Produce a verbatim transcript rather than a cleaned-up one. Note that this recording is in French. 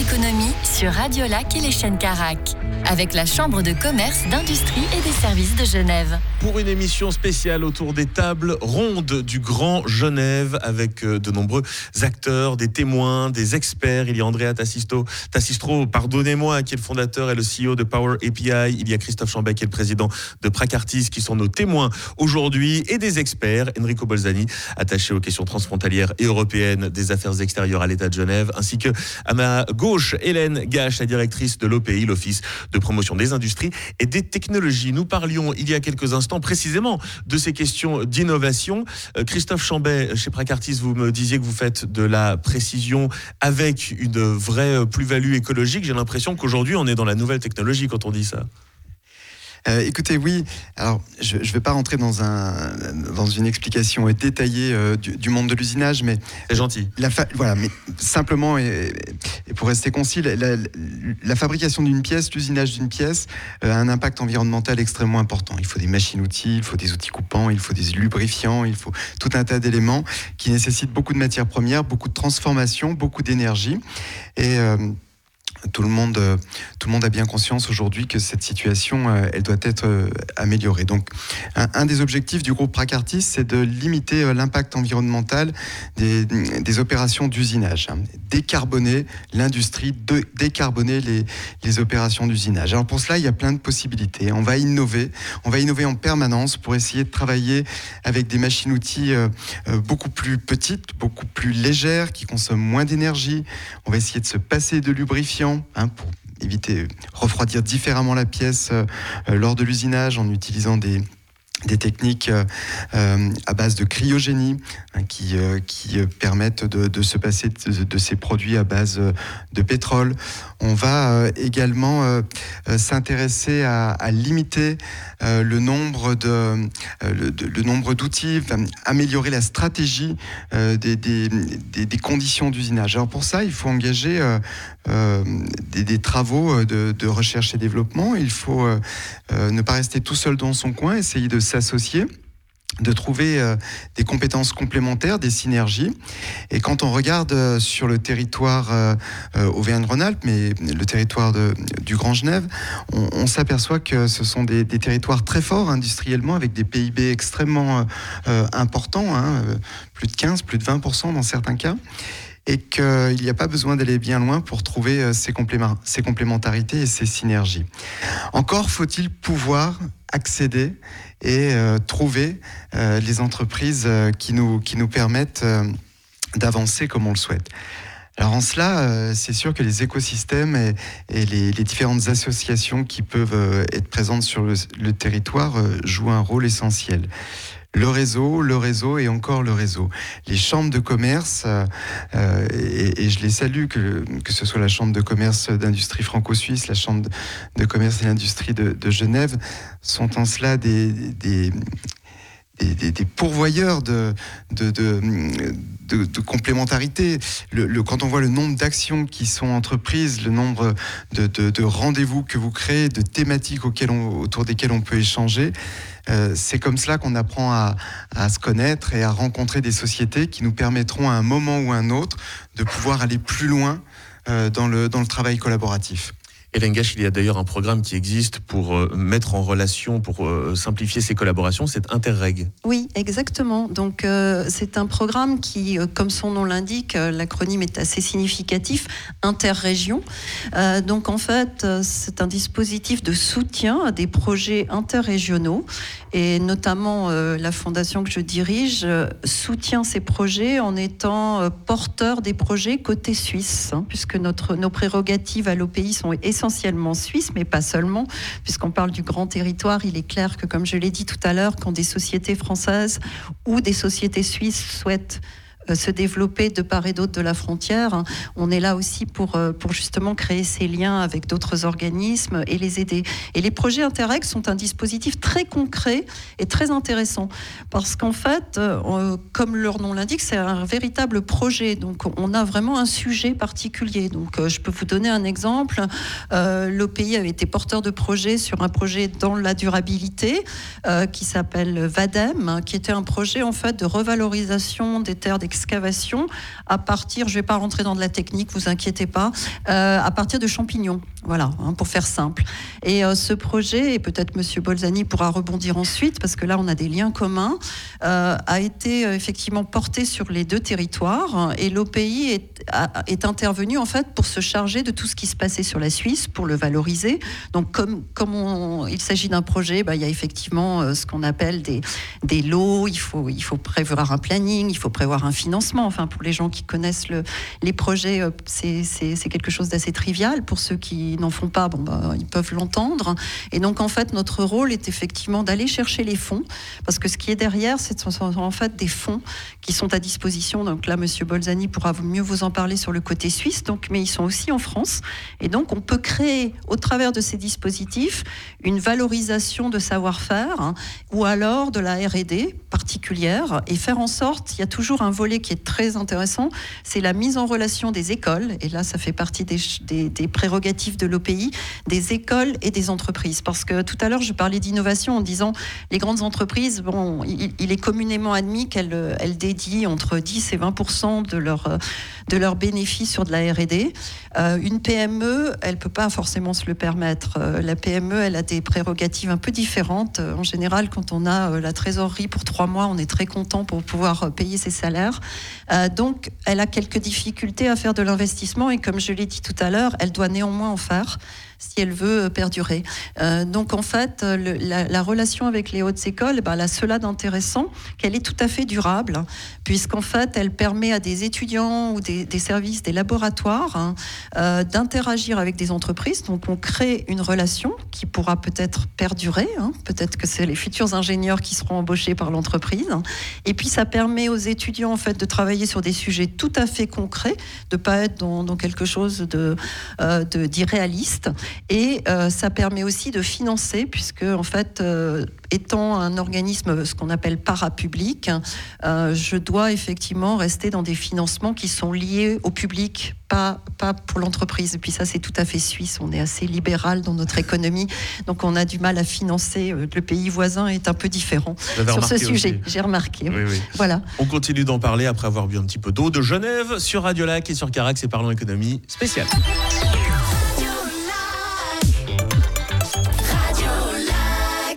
économie sur Radio Lac et les chaînes Carac, avec la Chambre de commerce, d'industrie et des services de Genève. Pour une émission spéciale autour des tables rondes du Grand Genève, avec de nombreux acteurs, des témoins, des experts. Il y a Andrea Tassisto, Tassistro, pardonnez-moi, qui est le fondateur et le C E O de Power A P I. Il y a Christophe Chambet, qui est le président de Praxartis, qui sont nos témoins aujourd'hui, et des experts, Enrico Bolzani, attaché aux questions transfrontalières et européennes des affaires extérieures à l'État de Genève, ainsi que à ma gauche, Hélène Gache, la directrice de l'O P I, l'Office de promotion des industries et des technologies. Nous parlions il y a quelques instants précisément de ces questions d'innovation. Euh, Christophe Chambet, chez Praxartis, vous me disiez que vous faites de la précision avec une vraie plus-value écologique. J'ai l'impression qu'aujourd'hui, on est dans la nouvelle technologie quand on dit ça. Euh, écoutez, oui. Alors, je ne vais pas rentrer dans, un, dans une explication détaillée euh, du, du monde de l'usinage, mais c'est gentil. La fa- voilà, mais simplement et, et pour rester concis, la, la, la fabrication d'une pièce, l'usinage d'une pièce euh, a un impact environnemental extrêmement important. Il faut des machines-outils, il faut des outils coupants, il faut des lubrifiants, il faut tout un tas d'éléments qui nécessitent beaucoup de matières premières, beaucoup de transformation, beaucoup d'énergie et euh, Tout le, monde, tout le monde a bien conscience aujourd'hui que cette situation, elle doit être améliorée. Donc, un, un des objectifs du groupe Praxartis, c'est de limiter l'impact environnemental des, des opérations d'usinage. Décarboner l'industrie, de, décarboner les, les opérations d'usinage. Alors pour cela, il y a plein de possibilités. On va innover, on va innover en permanence pour essayer de travailler avec des machines-outils euh, beaucoup plus petites, beaucoup plus légères, qui consomment moins d'énergie. On va essayer de se passer de lubrifiants, Hein, pour éviter, refroidir différemment la pièce euh, lors de l'usinage en utilisant des, des techniques euh, à base de cryogénie hein, qui, euh, qui permettent de, de se passer de, de ces produits à base de pétrole. On va euh, également euh, s'intéresser à, à limiter euh, le nombre de, euh, le, de, le nombre d'outils, enfin, améliorer la stratégie euh, des, des, des, des conditions d'usinage. Alors pour ça, il faut engager euh, euh, des, des travaux de, de recherche et développement. Il faut euh, euh, ne pas rester tout seul dans son coin, essayer de s'associer, de trouver euh, des compétences complémentaires, des synergies. Et quand on regarde euh, sur le territoire euh, euh, Auvergne-Rhône-Alpes, mais le territoire de, du Grand Genève, on, on s'aperçoit que ce sont des, des territoires très forts industriellement, avec des P I B extrêmement euh, importants, hein, plus de quinze, plus de vingt pour cent dans certains cas, et qu'il n'y a pas besoin d'aller bien loin pour trouver ces, complément, ces complémentarités et ces synergies. Encore faut-il pouvoir accéder et euh, trouver euh, les entreprises euh, qui, nous, qui nous permettent euh, d'avancer comme on le souhaite. Alors en cela, euh, c'est sûr que les écosystèmes et, et les, les différentes associations qui peuvent euh, être présentes sur le, le territoire euh, jouent un rôle essentiel. Le réseau, le réseau et encore le réseau. Les chambres de commerce, euh, et, et je les salue, que, que ce soit la chambre de commerce d'industrie franco-suisse, la chambre de commerce et d'industrie de, de Genève, sont en cela des, des, des, des, des pourvoyeurs de, de, de, de, de complémentarité. Le, le, quand on voit le nombre d'actions qui sont entreprises, le nombre de, de, de rendez-vous que vous créez, de thématiques auxquelles on, autour desquelles on peut échanger, Euh, c'est comme cela qu'on apprend à, à se connaître et à rencontrer des sociétés qui nous permettront à un moment ou à un autre de pouvoir aller plus loin euh, dans le, dans le travail collaboratif. Hélène Gache, il y a d'ailleurs un programme qui existe pour euh, mettre en relation, pour euh, simplifier ces collaborations, c'est Interreg. Oui, exactement. Donc euh, c'est un programme qui, euh, comme son nom l'indique, euh, l'acronyme est assez significatif, interrégion. Euh, donc en fait, euh, c'est un dispositif de soutien à des projets interrégionaux et notamment euh, la fondation que je dirige euh, soutient ces projets en étant euh, porteur des projets côté suisse, hein, puisque notre, nos prérogatives à l'O P I sont essentielles essentiellement suisse, mais pas seulement, puisqu'on parle du grand territoire. Il est clair que, comme je l'ai dit tout à l'heure, quand des sociétés françaises ou des sociétés suisses souhaitent se développer de part et d'autre de la frontière, on est là aussi pour, pour justement créer ces liens avec d'autres organismes et les aider. Et les projets Interreg sont un dispositif très concret et très intéressant parce qu'en fait, euh, comme leur nom l'indique, c'est un véritable projet. Donc on a vraiment un sujet particulier. Donc euh, je peux vous donner un exemple. Euh, L'O P I avait été porteur de projet sur un projet dans la durabilité euh, qui s'appelle VADEM, qui était un projet en fait de revalorisation des terres d'exploitation excavation à partir, je ne vais pas rentrer dans de la technique, vous inquiétez pas, euh, à partir de champignons. Voilà, hein, pour faire simple. Et euh, ce projet, et peut-être Monsieur Bolzani pourra rebondir ensuite, parce que là on a des liens communs, euh, a été euh, effectivement porté sur les deux territoires, et l'O P I est, a, est intervenu en fait pour se charger de tout ce qui se passait sur la Suisse, pour le valoriser. Donc comme, comme on, il s'agit d'un projet, bah, il y a effectivement euh, ce qu'on appelle des, des lots, il faut, il faut prévoir un planning, il faut prévoir un financement. Enfin, pour les gens qui connaissent le, les projets, euh, c'est, c'est, c'est quelque chose d'assez trivial. Pour ceux qui n'en font pas, bon, bah, ils peuvent l'entendre. Et donc, en fait, notre rôle est effectivement d'aller chercher les fonds, parce que ce qui est derrière, c'est en fait des fonds qui sont à disposition. Donc là, Monsieur Bolzani pourra mieux vous en parler sur le côté suisse, donc, mais ils sont aussi en France. Et donc, on peut créer, au travers de ces dispositifs, une valorisation de savoir-faire, hein, ou alors de la R et D particulière, et faire en sorte, il y a toujours un volet qui est très intéressant, c'est la mise en relation des écoles, et là, ça fait partie des, des, des prérogatives de l'O P I, des écoles et des entreprises. Parce que tout à l'heure, je parlais d'innovation en disant les grandes entreprises, bon, il, il est communément admis qu'elles elles dédient entre dix et vingt pour cent de leurs de leurs bénéfices sur de la R et D. Euh, une P M E, elle peut pas forcément se le permettre. Euh, la P M E, elle a des prérogatives un peu différentes. Euh, en général, quand on a euh, la trésorerie pour trois mois, on est très content pour pouvoir euh, payer ses salaires. Euh, donc, elle a quelques difficultés à faire de l'investissement, et comme je l'ai dit tout à l'heure, elle doit néanmoins en faire si elle veut perdurer. Euh, donc en fait, le, la, la relation avec les hautes écoles, ben, elle a cela d'intéressant qu'elle est tout à fait durable, puisqu'en fait, elle permet à des étudiants ou des, des services, des laboratoires, hein, euh, d'interagir avec des entreprises. Donc on crée une relation qui pourra peut-être perdurer, hein, peut-être que c'est les futurs ingénieurs qui seront embauchés par l'entreprise. Et puis ça permet aux étudiants en fait de travailler sur des sujets tout à fait concrets, de pas être dans, dans quelque chose de, euh, de, d'irréaliste. Et euh, ça permet aussi de financer, puisque en fait, euh, étant un organisme, ce qu'on appelle parapublic, euh, je dois effectivement rester dans des financements qui sont liés au public, pas, pas pour l'entreprise. Et puis ça, c'est tout à fait suisse. On est assez libéral dans notre économie, donc on a du mal à financer. Le pays voisin est un peu différent sur ce sujet. Aussi. J'ai remarqué. Oui, oui. Voilà. On continue d'en parler après avoir bu un petit peu d'eau de Genève sur Radio Lac et sur Carac. C'est Parlons Économie spécial.